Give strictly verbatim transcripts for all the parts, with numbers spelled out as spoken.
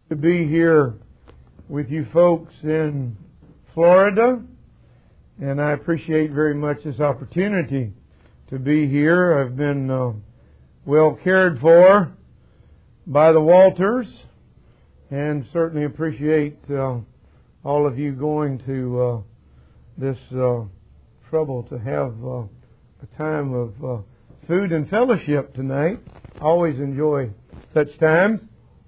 To be here with you folks in Florida, and I appreciate very much this opportunity to be here. I've been uh, well cared for by the Walters, and certainly appreciate uh, all of you going to uh, this uh, trouble to have uh, a time of uh, food and fellowship tonight. I always enjoy such times.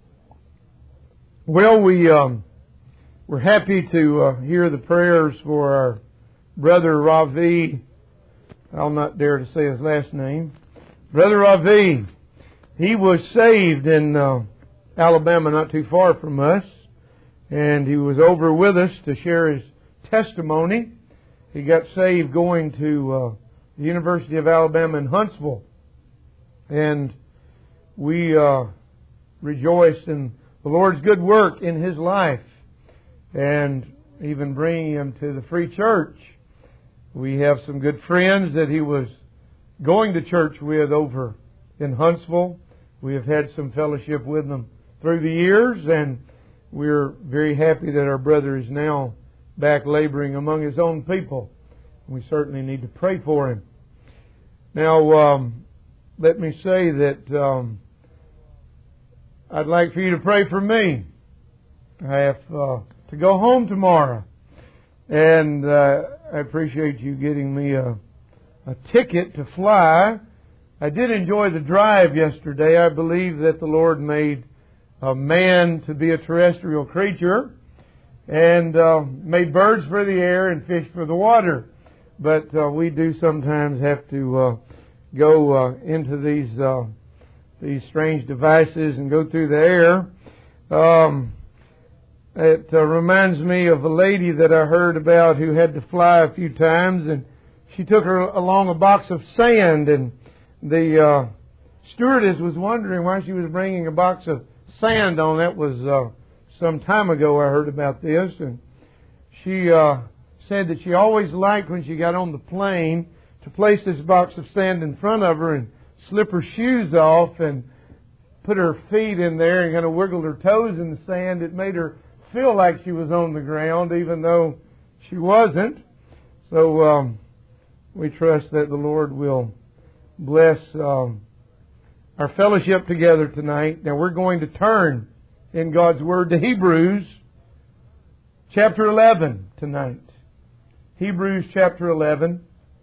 Well, we, um, we're happy to uh, hear the prayers for our brother Ravi. I'll not dare to say his last name. Brother Ravi, he was saved in uh, Alabama, not too far from us, and he was over with us to share his testimony. He got saved going to uh, the University of Alabama in Huntsville, and we uh, rejoiced in the Lord's good work in his life, and even bringing him to the Free Church. We have some good friends that he was going to church with over in Huntsville. We have had some fellowship with them through the years, and we're very happy that our brother is now back laboring among his own people. We certainly need to pray for him. Now, um, let me say that um, I'd like for you to pray for me. I have uh, to go home tomorrow, and uh, I appreciate you getting me a, a ticket to fly. I did enjoy the drive yesterday. I believe that the Lord made a man to be a terrestrial creature, and uh, made birds for the air and fish for the water. But uh, we do sometimes have to uh, go uh, into these uh, these strange devices and go through the air. Um, it uh, reminds me of a lady that I heard about who had to fly a few times, and she took her along a box of sand, and the uh, stewardess was wondering why she was bringing a box of sand on. That was uh, some time ago I heard about this, and she uh, said that she always liked when she got on the plane to place this box of sand in front of her and slip her shoes off and put her feet in there and kind of wiggled her toes in the sand. It made her feel like she was on the ground, even though she wasn't. So um, we trust that the Lord will bless um, our fellowship together tonight. Now we're going to turn in God's Word to Hebrews chapter eleven tonight. Hebrews chapter eleven.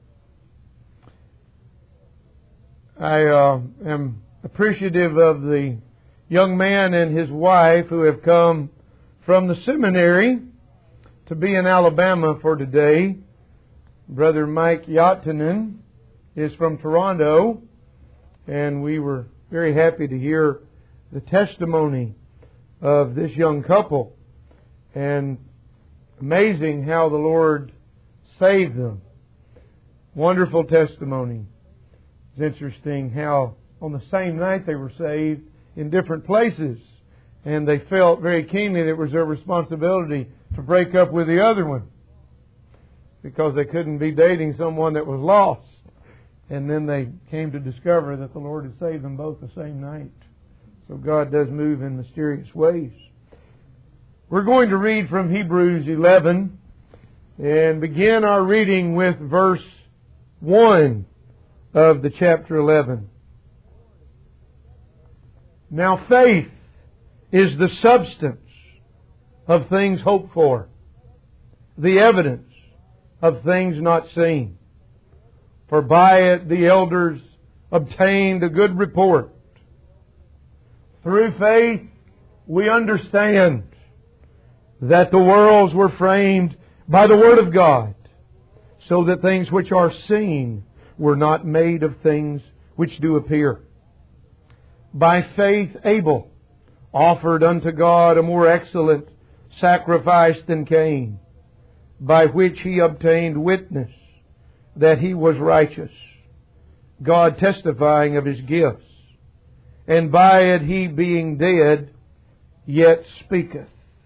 I uh, am appreciative of the young man and his wife who have come from the seminary to be in Alabama for today. Brother Mike Yattanen is from Toronto, and we were very happy to hear the testimony of this young couple, and amazing how the Lord saved them. Wonderful testimony. It's interesting how on the same night they were saved in different places, and they felt very keenly that it was their responsibility to break up with the other one because they couldn't be dating someone that was lost. And then they came to discover that the Lord had saved them both the same night. So God does move in mysterious ways. We're going to read from Hebrews eleven and begin our reading with verse one of the chapter eleven. Now faith is the substance of things hoped for, the evidence of things not seen. For by it the elders obtained a good report. Through faith we understand that the worlds were framed by the Word of God, so that things which are seen were not made of things which do appear. By faith Abel offered unto God a more excellent sacrifice than Cain, by which he obtained witness that he was righteous, God testifying of his gifts. And by it he, being dead, yet speaketh.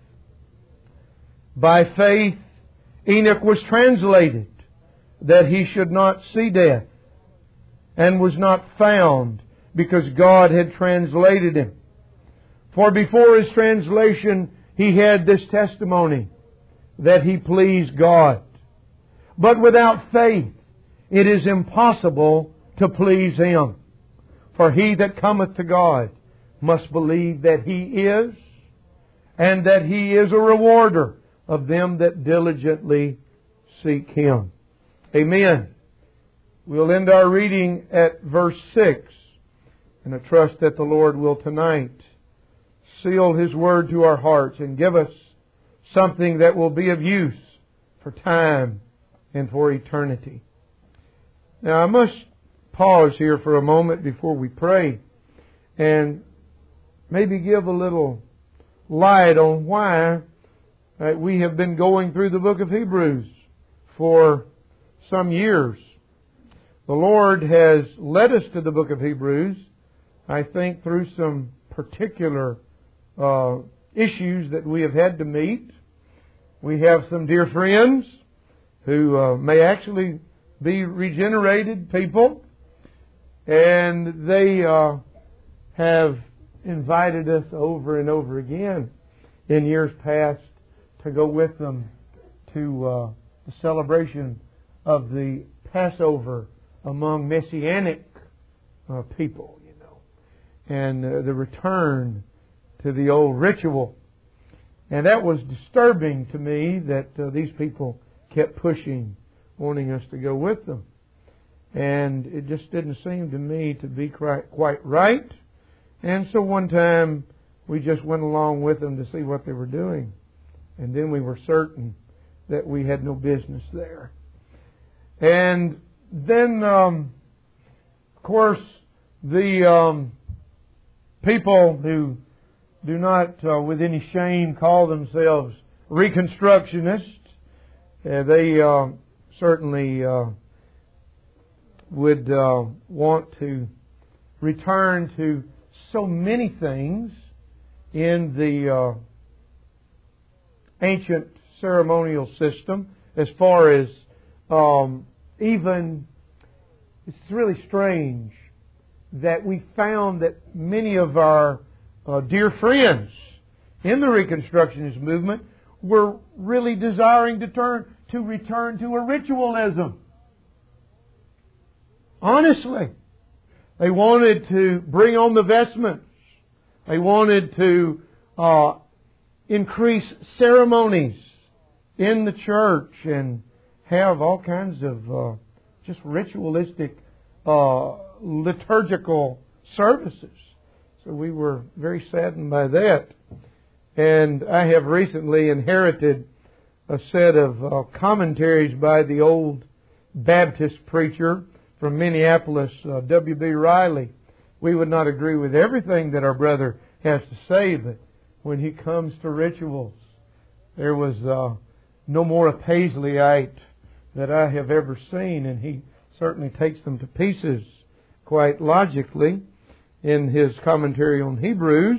By faith Enoch was translated, that he should not see death, and was not found, because God had translated him. For before his translation, he had this testimony that he pleased God. But without faith, it is impossible to please Him. For he that cometh to God must believe that He is, and that He is a rewarder of them that diligently seek Him. Amen. We'll end our reading at verse six. And I trust that the Lord will tonight seal His Word to our hearts and give us something that will be of use for time and for eternity. Now I must pause here for a moment before we pray and maybe give a little light on why uh, we have been going through the book of Hebrews for some years. The Lord has led us to the book of Hebrews, I think, through some particular uh, issues that we have had to meet. We have some dear friends who uh, may actually be regenerated people, and they uh, have invited us over and over again in years past to go with them to uh, the celebration of the Passover among Messianic uh, people, you know, and uh, the return to the old ritual. And that was disturbing to me that uh, these people kept pushing, wanting us to go with them. And it just didn't seem to me to be quite right. And so one time we just went along with them to see what they were doing. And then we were certain that we had no business there. And then, um, of course, the um, people who do not, uh, with any shame, call themselves Reconstructionists, uh, they uh, certainly uh, would uh, want to return to so many things in the uh, ancient ceremonial system, as far as um, even, it's really strange that we found that many of our uh, dear friends in the Reconstructionist movement were really desiring to turn to return to a ritualism. Honestly, they wanted to bring on the vestments. They wanted to uh, increase ceremonies in the church and have all kinds of uh, just ritualistic uh, liturgical services. So we were very saddened by that. And I have recently inherited a set of uh, commentaries by the old Baptist preacher from Minneapolis, uh, W B Riley. We would not agree with everything that our brother has to say, but when he comes to rituals, there was uh, no more a Paisleyite that I have ever seen, and he certainly takes them to pieces quite logically in his commentary on Hebrews.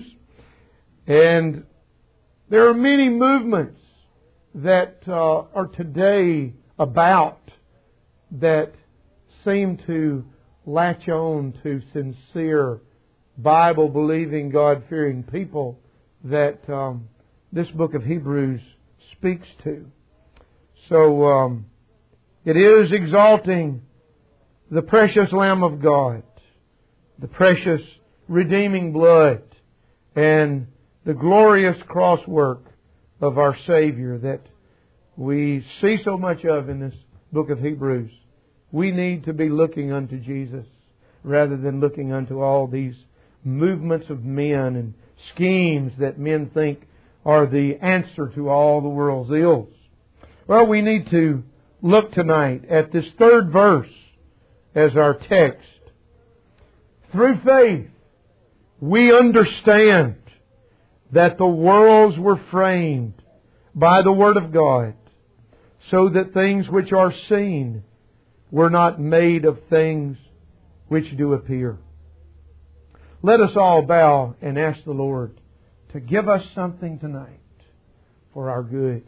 And there are many movements that uh, are today about that seem to latch on to sincere, Bible-believing, God-fearing people that um, this book of Hebrews speaks to. So um, it is exalting the precious Lamb of God, the precious redeeming blood, and the glorious cross work of our Savior that we see so much of in this book of Hebrews. We need to be looking unto Jesus rather than looking unto all these movements of men and schemes that men think are the answer to all the world's ills. Well, we need to look tonight at this third verse as our text. Through faith, we understand that the worlds were framed by the Word of God, so that things which are seen were not made of things which do appear. Let us all bow and ask the Lord to give us something tonight for our good.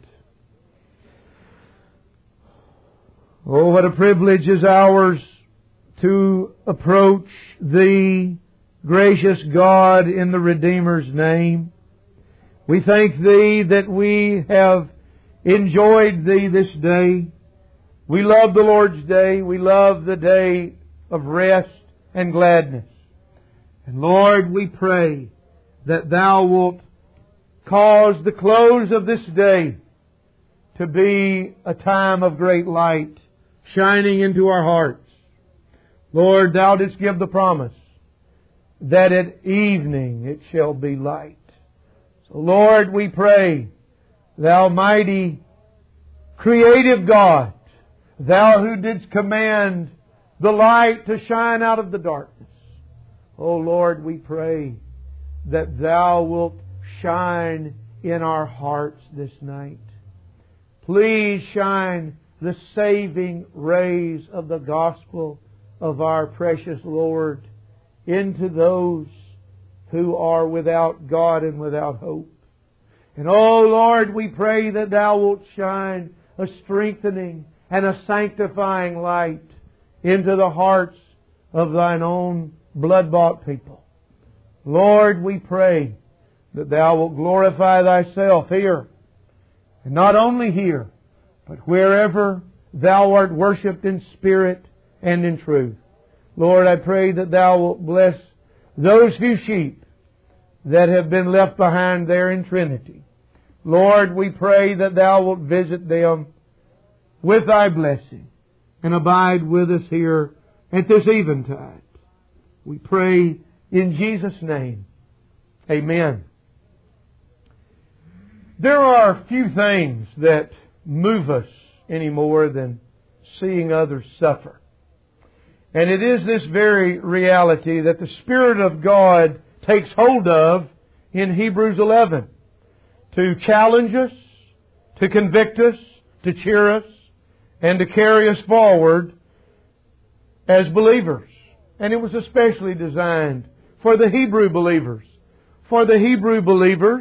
Oh, what a privilege is ours to approach Thee, gracious God, in the Redeemer's name. We thank Thee that we have enjoyed Thee this day. We love the Lord's day. We love the day of rest and gladness. And Lord, we pray that Thou wilt cause the close of this day to be a time of great light shining into our hearts. Lord, Thou didst give the promise that at evening it shall be light. So Lord, we pray, Thou mighty creative God, Thou who didst command the light to shine out of the darkness. Oh Lord, we pray that Thou wilt shine in our hearts this night. Please shine the saving rays of the gospel of our precious Lord into those who are without God and without hope. And oh Lord, we pray that Thou wilt shine a strengthening and a sanctifying light into the hearts of Thine own blood-bought people. Lord, we pray that Thou wilt glorify Thyself here, and not only here, but wherever Thou art worshipped in spirit and in truth. Lord, I pray that Thou wilt bless those few sheep that have been left behind there in Trinity. Lord, we pray that Thou wilt visit them with Thy blessing and abide with us here at this eventide. We pray in Jesus' name. Amen. There are few things that move us any more than seeing others suffer. And it is this very reality that the Spirit of God takes hold of in Hebrews eleven to challenge us, to convict us, to cheer us, and to carry us forward as believers. And it was especially designed for the Hebrew believers. For the Hebrew believers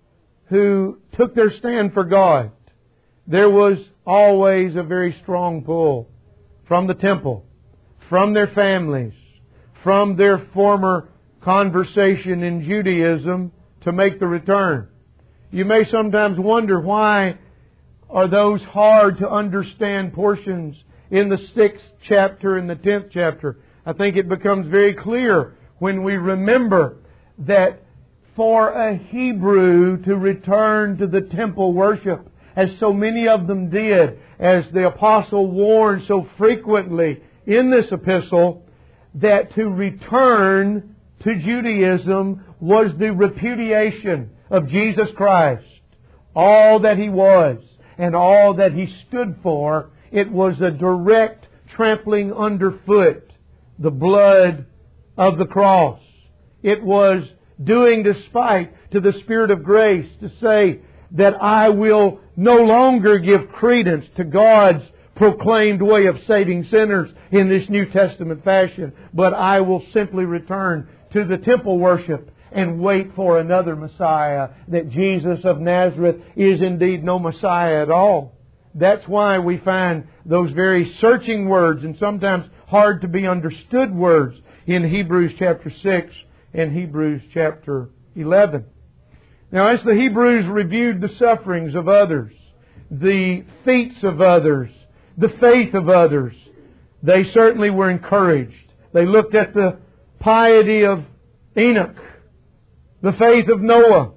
who took their stand for God, there was always a very strong pull from the temple, from their families, from their former conversation in Judaism to make the return. You may sometimes wonder, why are those hard to understand portions in the sixth chapter and the tenth chapter? I think it becomes very clear when we remember that for a Hebrew to return to the temple worship, as so many of them did, as the apostle warned so frequently in this epistle, that to return to Judaism was the repudiation of Jesus Christ. All that He was and all that He stood for, it was a direct trampling underfoot the blood of the cross. It was doing despite to the Spirit of grace to say that I will no longer give credence to God's proclaimed way of saving sinners in this New Testament fashion, but I will simply return to the temple worship and wait for another Messiah, that Jesus of Nazareth is indeed no Messiah at all. That's why we find those very searching words and sometimes hard to be understood words in Hebrews chapter six and Hebrews chapter eleven. Now, as the Hebrews reviewed the sufferings of others, the feats of others, the faith of others, they certainly were encouraged. They looked at the piety of Enoch, the faith of Noah,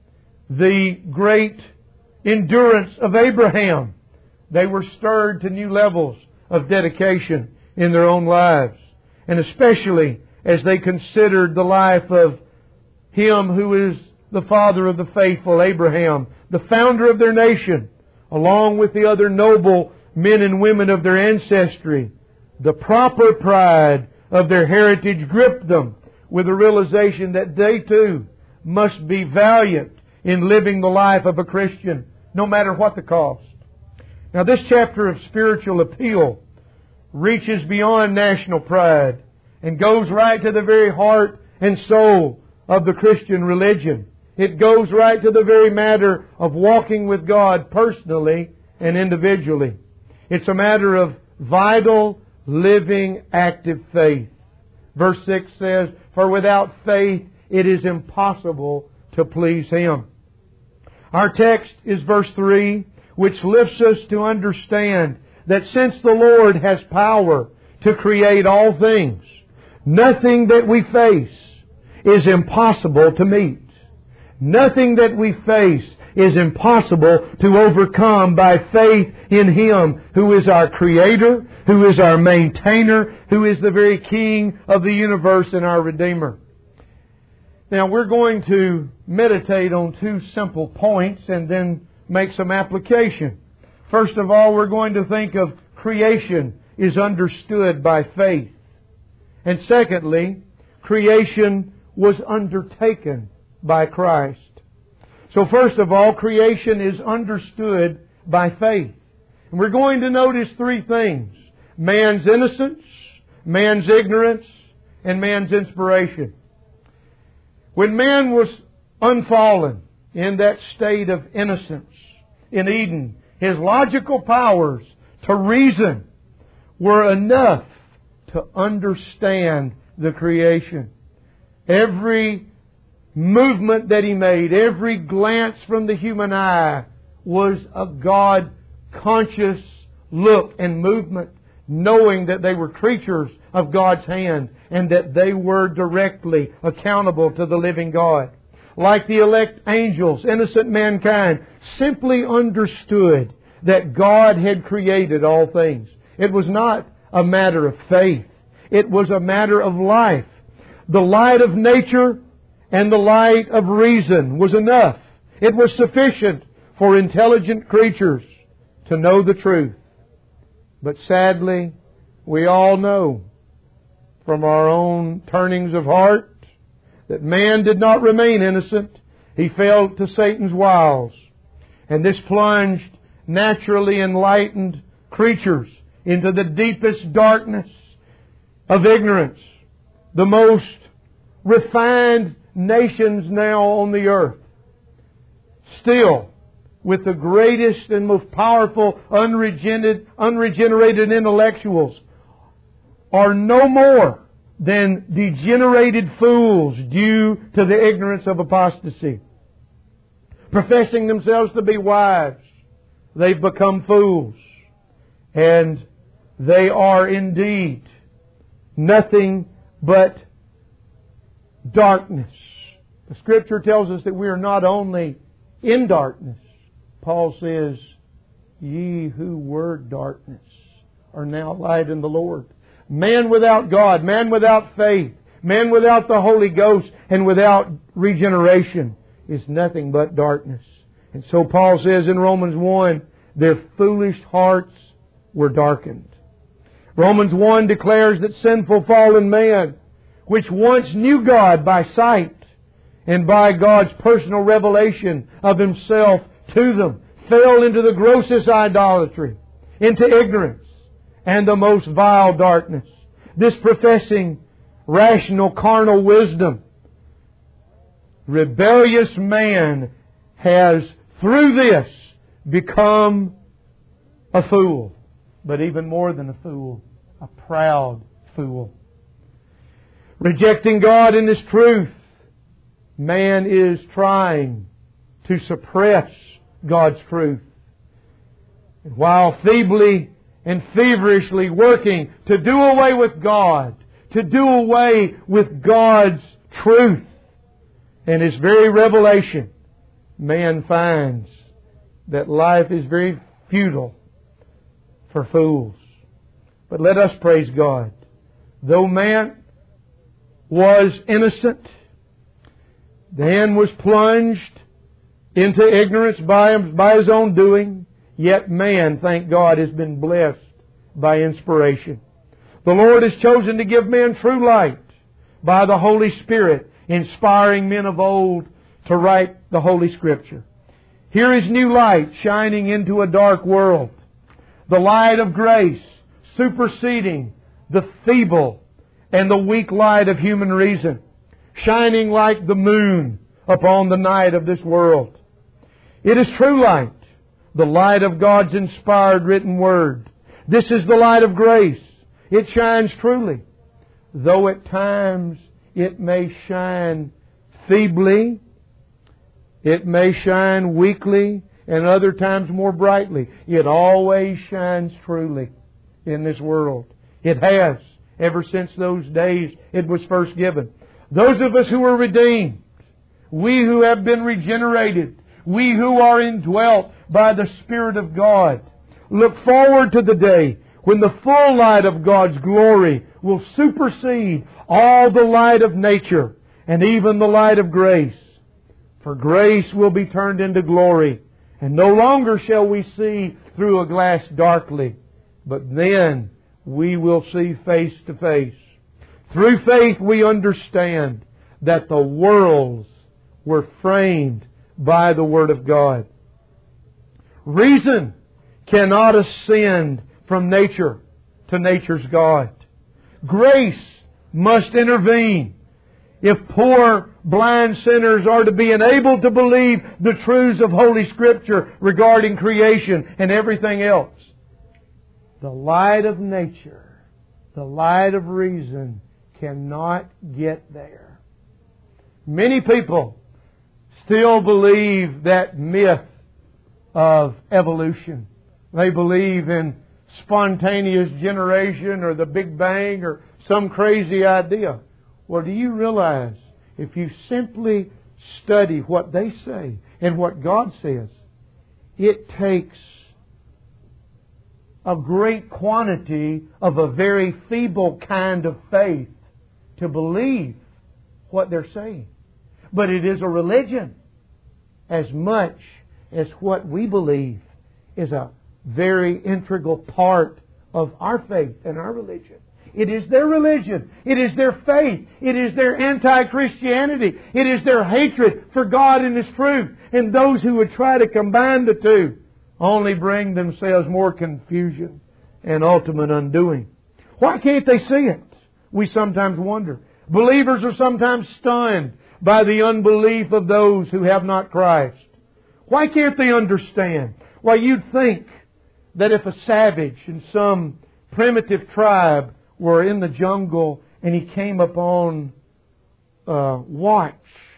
the great endurance of Abraham. They were stirred to new levels of dedication in their own lives. And especially as they considered the life of him who is the father of the faithful, Abraham, the founder of their nation, along with the other noble men and women of their ancestry. The proper pride of their heritage gripped them with the realization that they too must be valiant in living the life of a Christian, no matter what the cost. Now, this chapter of spiritual appeal reaches beyond national pride and goes right to the very heart and soul of the Christian religion. It goes right to the very matter of walking with God personally and individually. It's a matter of vital, living, active faith. Verse six says, "For without faith it is impossible to please Him." Our text is verse three, which lifts us to understand that since the Lord has power to create all things, nothing that we face is impossible to meet. Nothing that we face is impossible to overcome by faith in Him who is our Creator, who is our Maintainer, who is the very King of the universe and our Redeemer. Now we're going to meditate on two simple points and then make some application. First of all, we're going to think of creation is understood by faith. And secondly, creation was undertaken by Christ. So first of all, creation is understood by faith. And we're going to notice three things: man's innocence, man's ignorance, and man's inspiration. When man was unfallen, in that state of innocence in Eden, his logical powers to reason were enough to understand the creation. Every movement that he made, every glance from the human eye was a God-conscious look and movement, knowing that they were creatures of God's hand and that they were directly accountable to the living God. Like the elect angels, innocent mankind simply understood that God had created all things. It was not a matter of faith. It was a matter of life. The light of nature and the light of reason was enough. It was sufficient for intelligent creatures to know the truth. But sadly, we all know from our own turnings of heart that man did not remain innocent. He fell to Satan's wiles. And this plunged naturally enlightened creatures into the deepest darkness of ignorance. The most refined nations now on the earth, still with the greatest and most powerful unregenerated, unregenerated intellectuals, are no more than degenerated fools due to the ignorance of apostasy. Professing themselves to be wise, they've become fools. And they are indeed nothing but darkness. The Scripture tells us that we are not only in darkness. Paul says, "Ye who were darkness are now light in the Lord." Man without God, man without faith, man without the Holy Ghost, and without regeneration is nothing but darkness. And so Paul says in Romans one, their foolish hearts were darkened. Romans one declares that sinful fallen man, which once knew God by sight and by God's personal revelation of Himself to them, fell into the grossest idolatry, into ignorance, and the most vile darkness. This professing rational carnal wisdom, rebellious man has through this become a fool. But even more than a fool, a proud fool. Rejecting God in His truth, man is trying to suppress God's truth. And while feebly and feverishly working to do away with God, to do away with God's truth and His very revelation, man finds that life is very futile for fools. But let us praise God. Though man was innocent, man was plunged into ignorance by, him, by his own doing, yet man, thank God, has been blessed by inspiration. The Lord has chosen to give man true light by the Holy Spirit, inspiring men of old to write the Holy Scripture. Here is new light shining into a dark world. The light of grace superseding the feeble and the weak light of human reason, shining like the moon upon the night of this world. It is true light, the light of God's inspired written Word. This is the light of grace. It shines truly. though at times it may shine feebly, it may shine weakly, and other times more brightly, it always shines truly in this world. It has, ever since those days it was first given. Those of us who are redeemed, we who have been regenerated, we who are indwelt by the Spirit of God, look forward to the day when the full light of God's glory will supersede all the light of nature and even the light of grace. For grace will be turned into glory, and no longer shall we see through a glass darkly, but then we will see face to face. Through faith we understand that the worlds were framed by the Word of God. Reason cannot ascend from nature to nature's God. Grace must intervene if poor, blind sinners are to be enabled to believe the truths of Holy Scripture regarding creation and everything else. The light of nature, the light of reason, cannot get there. Many people still believe that myth of evolution. They believe in spontaneous generation or the Big Bang or some crazy idea. Well, do you realize if you simply study what they say and what God says, it takes a great quantity of a very feeble kind of faith to believe what they're saying. But it is a religion as much as what we believe is a very integral part of our faith and our religion. It is their religion. It is their faith. It is their anti-Christianity. It is their hatred for God and His truth. And those who would try to combine the two only bring themselves more confusion and ultimate undoing. Why can't they see it? We sometimes wonder. Believers are sometimes stunned by the unbelief of those who have not Christ. Why can't they understand? Why, you'd think that if a savage in some primitive tribe were in the jungle and he came upon a watch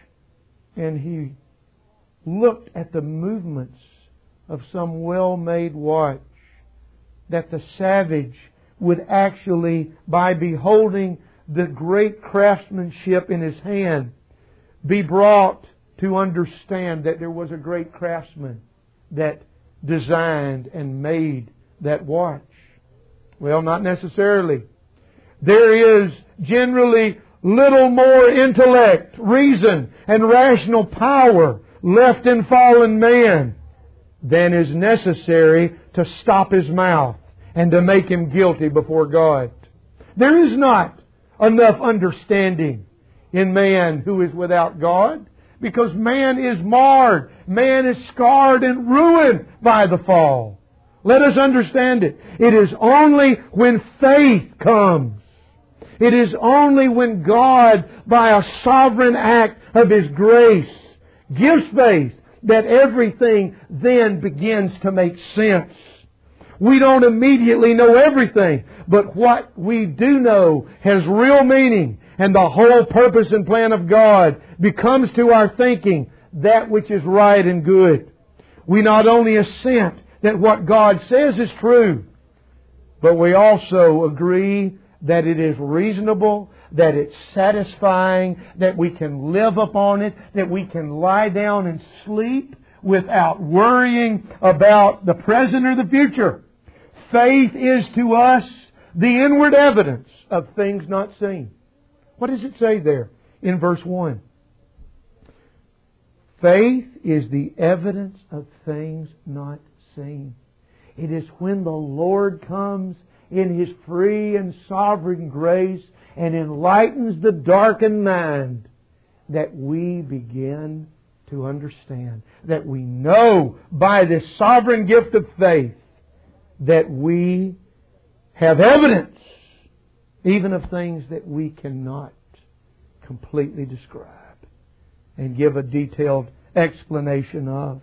and he looked at the movements of some well-made watch, that the savage would actually, by beholding the great craftsmanship in his hand, be brought to understand that there was a great craftsman that designed and made that watch. Well, not necessarily. There is generally little more intellect, reason, and rational power left in fallen man than is necessary to stop his mouth and to make him guilty before God. There is not enough understanding in man who is without God, because man is marred, man is scarred and ruined by the fall. Let us understand it. It is only when faith comes, it is only when God, by a sovereign act of His grace, gives faith, that everything then begins to make sense. We don't immediately know everything, but what we do know has real meaning, and the whole purpose and plan of God becomes to our thinking that which is right and good. We not only assent that what God says is true, but we also agree that it is reasonable, that it's satisfying, that we can live upon it, that we can lie down and sleep without worrying about the present or the future. Faith is to us the inward evidence of things not seen. What does it say there in verse one? Faith is the evidence of things not seen. It is when the Lord comes in His free and sovereign grace and enlightens the darkened mind that we begin to understand, that we know by this sovereign gift of faith that we have evidence even of things that we cannot completely describe and give a detailed explanation of.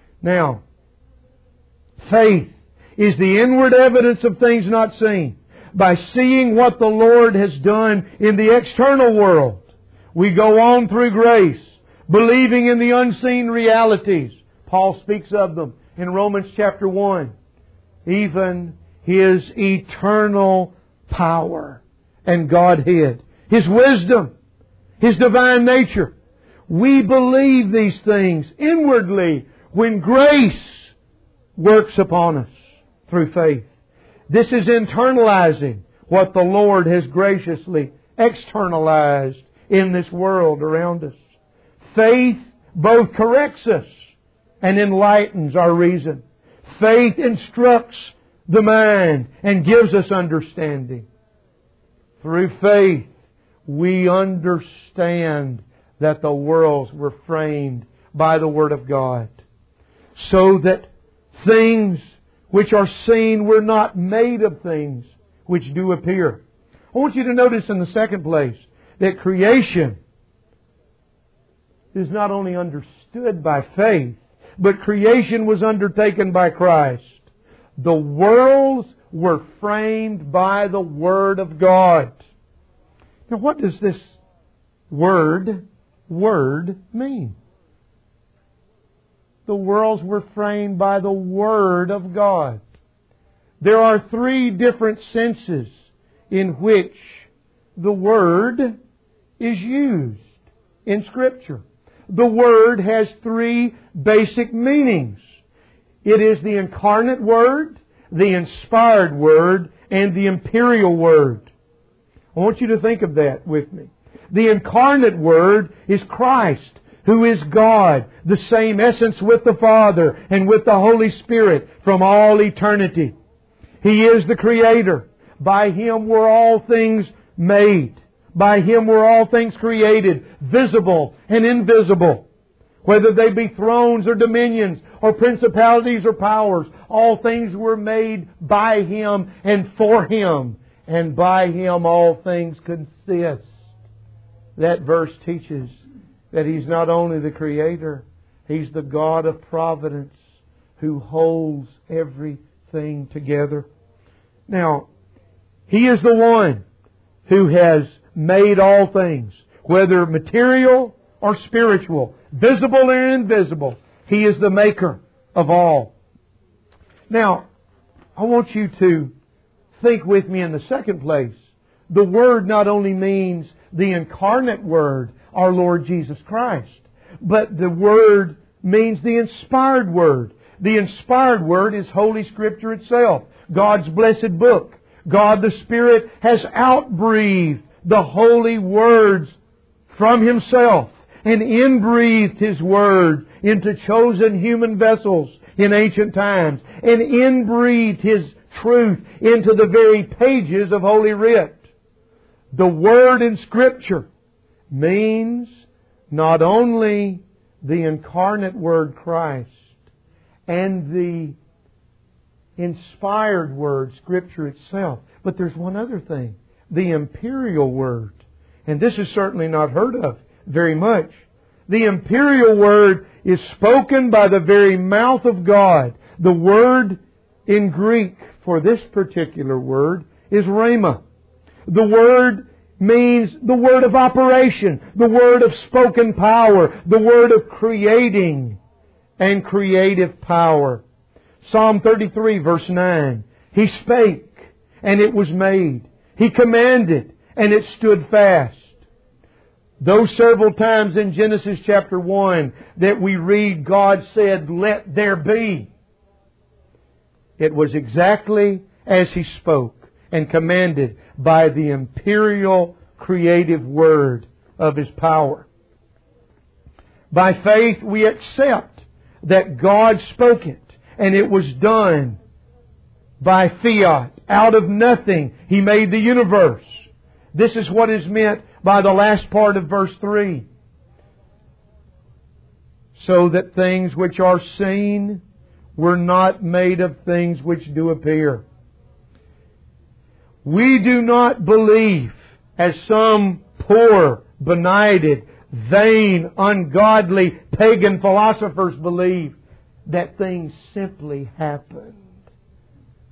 Now, faith is the inward evidence of things not seen. by seeing what the Lord has done in the external world. We go on through grace, believing in the unseen realities. Paul speaks of them in Romans chapter one. Even His eternal power and Godhead, His wisdom, His divine nature. We believe these things inwardly when grace works upon us through faith. This is internalizing what the Lord has graciously externalized in this world around us. Faith both corrects us and enlightens our reason. Faith instructs the mind and gives us understanding. Through faith, we understand that the worlds were framed by the Word of God, so that things which are seen were not made of things which do appear. I want you to notice in the second place that creation is not only understood by faith, but creation was undertaken by Christ. The worlds were framed by the Word of God. Now, what does this word, word, mean? The worlds were framed by the Word of God. There are three different senses in which the Word is used in Scripture. The Word has three basic meanings. It is the incarnate Word, the inspired Word, and the imperial Word. I want you to think of that with me. The incarnate Word is Christ, who is God, the same essence with the Father and with the Holy Spirit from all eternity. He is the Creator. By Him were all things made. By Him were all things created, visible and invisible. Whether they be thrones or dominions or principalities or powers, all things were made by Him and for Him. And by Him all things consist. That verse teaches that He's not only the Creator, He's the God of providence who holds everything together. Now, He is the one who has made all things, whether material or spiritual, visible or invisible. He is the maker of all. Now, I want you to think with me in the second place. The Word not only means the incarnate Word, our Lord Jesus Christ, but the Word means the inspired Word. The inspired Word is Holy Scripture itself, God's blessed book. God the Spirit has outbreathed the holy words from Himself and inbreathed His Word into chosen human vessels in ancient times and inbreathed His truth into the very pages of Holy Writ. The Word in Scripture means not only the incarnate Word Christ and the inspired Word, Scripture itself, but there's one other thing, the imperial Word. And this is certainly not heard of very much. The imperial Word is spoken by the very mouth of God. The word in Greek for this particular word is rhema. The word means the word of operation, the word of spoken power, the word of creating and creative power. Psalm thirty-three verse nine. He spake and it was made. He commanded and it stood fast. Those several times in Genesis chapter one that we read God said, "Let there be," it was exactly as He spoke and commanded by the imperial creative word of His power. By faith we accept that God spoke it and it was done by fiat. Out of nothing He made the universe. This is what is meant by the last part of verse three. So that things which are seen were not made of things which do appear. We do not believe, as some poor, benighted, vain, ungodly, pagan philosophers believe, that things simply happened.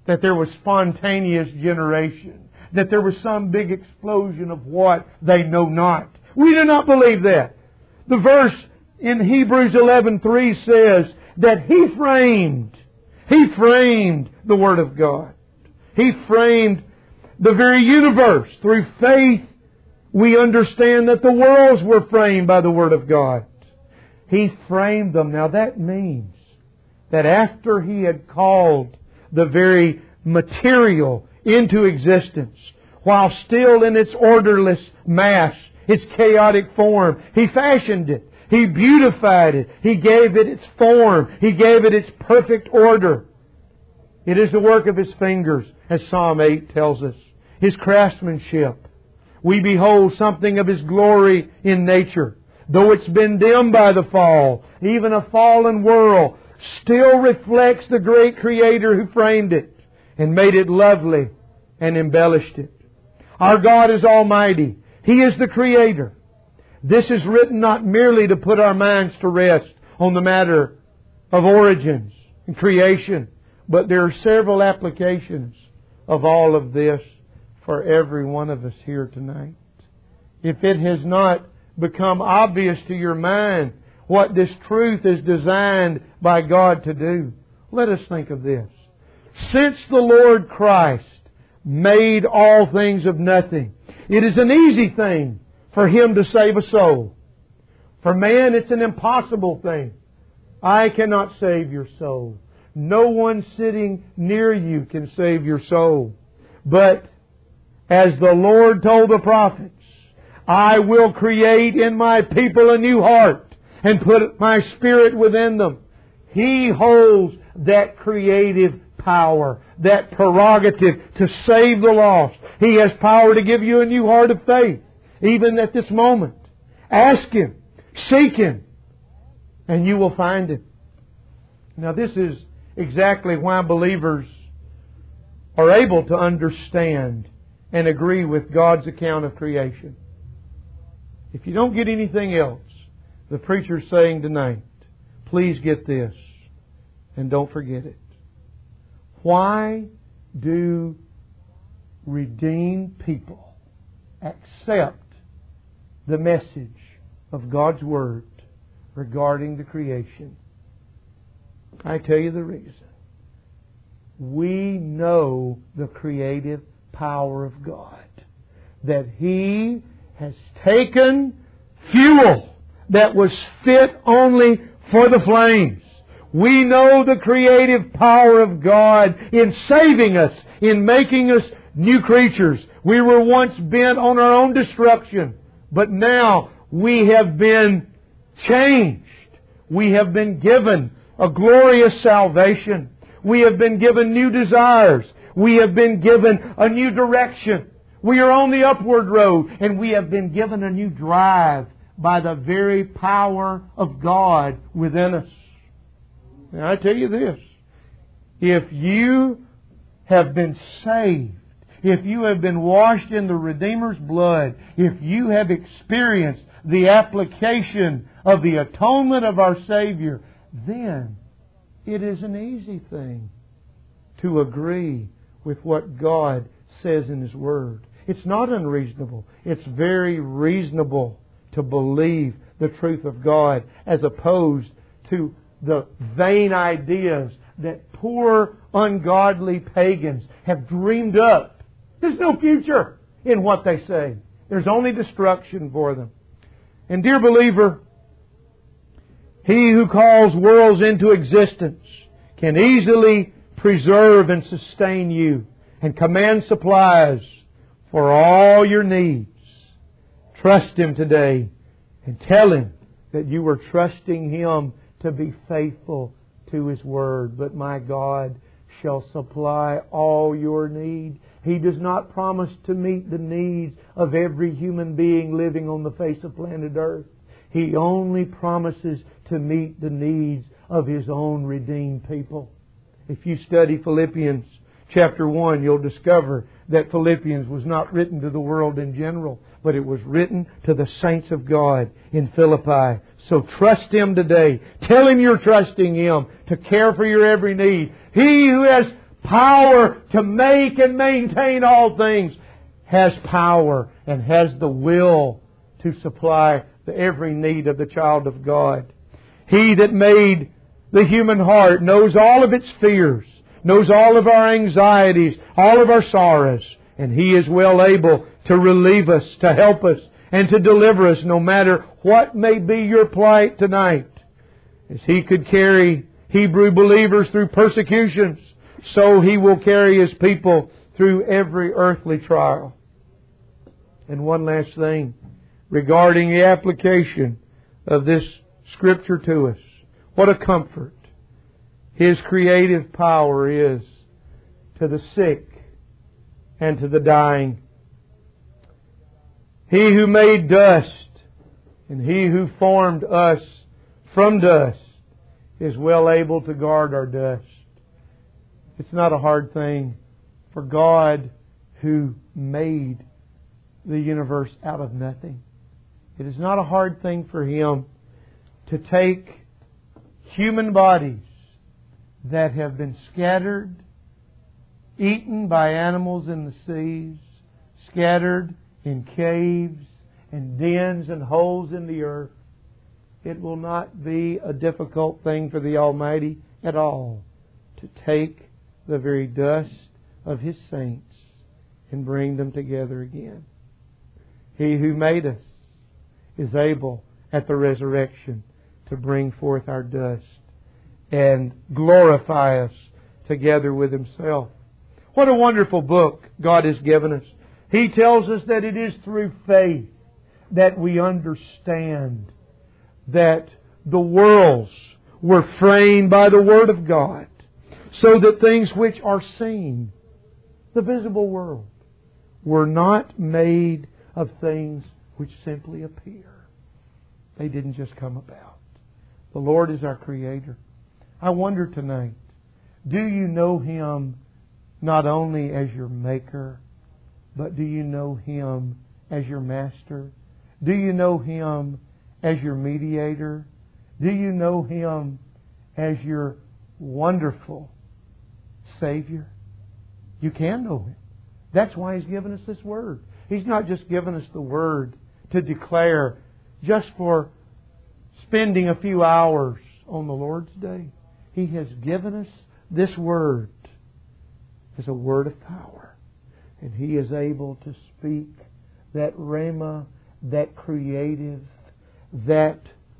that there was spontaneous generation, that there was some big explosion of what they know not. We do not believe that. The verse in Hebrews eleven three says that He framed, He framed the Word of God. He framed the very universe. Through faith, we understand that the worlds were framed by the Word of God. He framed them. Now that means that after He had called the very material into existence, while still in its orderless mass, its chaotic form, He fashioned it. He beautified it. He gave it its form. He gave it its perfect order. It is the work of His fingers, as Psalm eight tells us. His craftsmanship. We behold something of His glory in nature. Though it's been dimmed by the fall, even a fallen world still reflects the great Creator who framed it and made it lovely and embellished it. Our God is Almighty. He is the Creator. This is written not merely to put our minds to rest on the matter of origins and creation, but there are several applications of all of this for every one of us here tonight. If it has not become obvious to your mind what this truth is designed by God to do, let us think of this. Since the Lord Christ made all things of nothing, it is an easy thing for Him to save a soul. For man, it's an impossible thing. I cannot save your soul. No one sitting near you can save your soul. But as the Lord told the prophets, I will create in my people a new heart and put my Spirit within them. He holds that creative power, that prerogative to save the lost. He has power to give you a new heart of faith, even at this moment. Ask Him, seek Him, and you will find Him. Now this is exactly why believers are able to understand and agree with God's account of creation. If you don't get anything else, the preacher's saying tonight, please get this and don't forget it. Why do redeemed people accept the message of God's Word regarding the creation? I tell you the reason. We know the creative power of God. That He has taken fuel that was fit only for the flames. We know the creative power of God in saving us, in making us new creatures. We were once bent on our own destruction, but now we have been changed. We have been given a glorious salvation. We have been given new desires. We have been given a new direction. We are on the upward road, and we have been given a new drive by the very power of God within us. Now I tell you this, if you have been saved, if you have been washed in the Redeemer's blood, if you have experienced the application of the atonement of our Savior, then it is an easy thing to agree with what God says in His Word. It's not unreasonable. It's very reasonable to believe the truth of God as opposed to the vain ideas that poor, ungodly pagans have dreamed up. There's no future in what they say. There's only destruction for them. And dear believer, He who calls worlds into existence can easily preserve and sustain you and command supplies for all your needs. Trust Him today and tell Him that you are trusting Him to be faithful to His Word. But my God shall supply all your need. He does not promise to meet the needs of every human being living on the face of planet Earth. He only promises to meet the needs of His own redeemed people. If you study Philippians chapter one, you'll discover that Philippians was not written to the world in general, but it was written to the saints of God in Philippi. So trust Him today. Tell Him you're trusting Him to care for your every need. He who has power to make and maintain all things, has power and has the will to supply the every need of the child of God. He that made the human heart knows all of its fears, knows all of our anxieties, all of our sorrows, and He is well able to relieve us, to help us, and to deliver us no matter what may be your plight tonight. As He could carry Hebrew believers through persecutions, so He will carry His people through every earthly trial. And one last thing regarding the application of this Scripture to us. What a comfort His creative power is to the sick and to the dying. He who made dust and He who formed us from dust is well able to guard our dust. It's not a hard thing for God who made the universe out of nothing. It is not a hard thing for Him to take human bodies that have been scattered, eaten by animals in the seas, scattered in caves and dens and holes in the earth. It will not be a difficult thing for the Almighty at all to take the very dust of His saints and bring them together again. He who made us is able at the resurrection to bring forth our dust and glorify us together with Himself. What a wonderful book God has given us. He tells us that it is through faith that we understand that the worlds were framed by the Word of God, so that things which are seen, the visible world, were not made of things which simply appear. They didn't just come about. The Lord is our Creator. I wonder tonight, do you know Him not only as your Maker, but do you know Him as your Master? Do you know Him as your Mediator? Do you know Him as your wonderful Savior? You can know Him. That's why He's given us this Word. He's not just given us the Word to declare just for spending a few hours on the Lord's Day. He has given us this Word as a word of power. And He is able to speak that rhema, that creative, that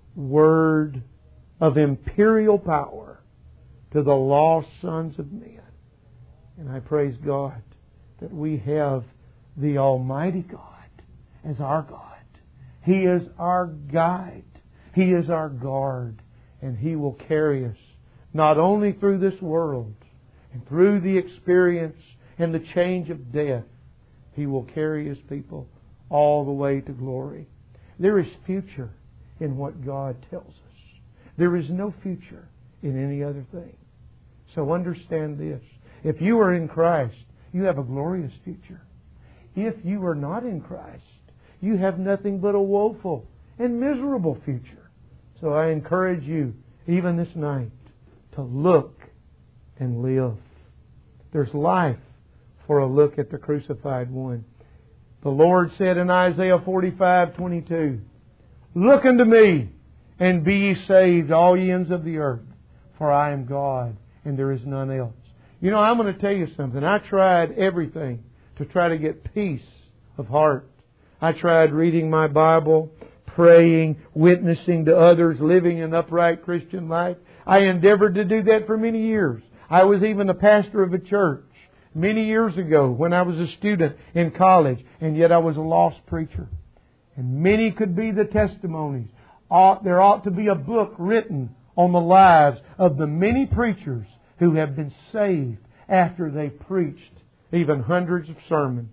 word of imperial power to the lost sons of men. And I praise God that we have the Almighty God as our God. He is our guide. He is our guard. And He will carry us not only through this world and through the experience and the change of death. He will carry His people all the way to glory. There is future in what God tells us. There is no future in any other thing. So understand this. If you are in Christ, you have a glorious future. If you are not in Christ, you have nothing but a woeful and miserable future. So I encourage you, even this night, to look and live. There's life for a look at the crucified one. The Lord said in Isaiah forty-five twenty-two, "Look unto me, and be ye saved, all ye ends of the earth, for I am God, and there is none else." You know, I'm going to tell you something. I tried everything to try to get peace of heart. I tried reading my Bible, praying, witnessing to others, living an upright Christian life. I endeavored to do that for many years. I was even a pastor of a church many years ago when I was a student in college, and yet I was a lost preacher. And many could be the testimonies. There ought to be a book written on the lives of the many preachers who have been saved after they preached even hundreds of sermons.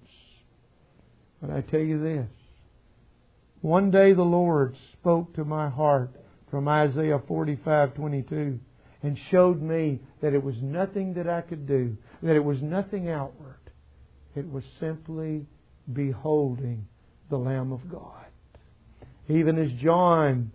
But I tell you this, one day the Lord spoke to my heart from Isaiah forty-five twenty-two and showed me that it was nothing that I could do, that it was nothing outward. It was simply beholding the Lamb of God. Even as John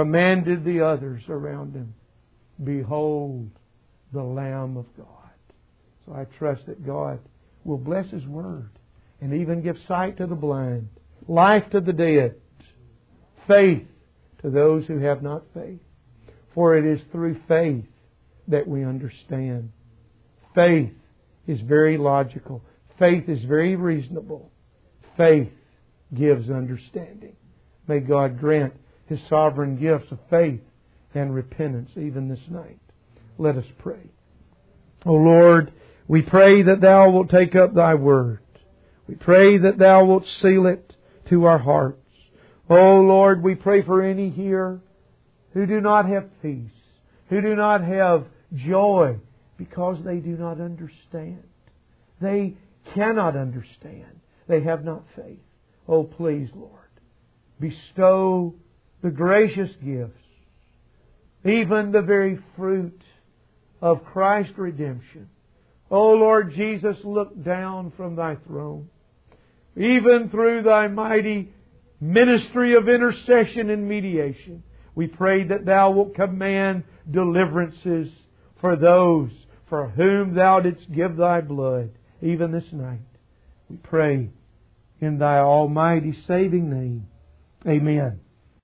commanded the others around him, "Behold the Lamb of God." So I trust that God will bless His Word and even give sight to the blind, life to the dead, faith to those who have not faith. For it is through faith that we understand. Faith is very logical. Faith is very reasonable. Faith gives understanding. May God grant His sovereign gifts of faith and repentance even this night. Let us pray. O Lord, we pray that Thou wilt take up Thy Word. We pray that Thou wilt seal it to our hearts. O Lord, we pray for any here who do not have peace, who do not have joy, because they do not understand. They cannot understand. They have not faith. Oh, please, Lord, bestow the gracious gifts, even the very fruit of Christ's redemption. Oh, Lord Jesus, look down from Thy throne, even through Thy mighty ministry of intercession and mediation. We pray that Thou wilt command deliverances for those for whom Thou didst give Thy blood, even this night. We pray in Thy almighty saving name. Amen.